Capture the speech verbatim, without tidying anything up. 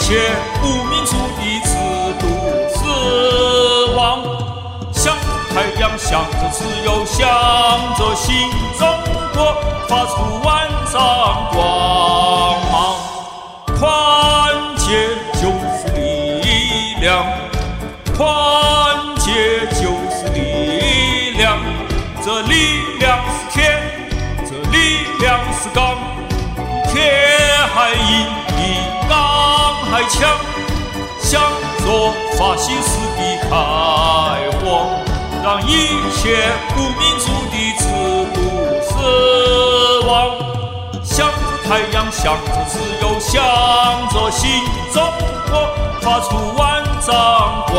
切无民族的制度死亡。向着太阳，向着自由，向着新中国，发出万丈光芒。团结就是力量，团结就是力量。这力量是铁，这力量是钢，铁还硬，比钢还强。向着法西斯的开火，让一切无民族的制度死亡。向着太阳，向着自由，向着新中国，发出万丈光。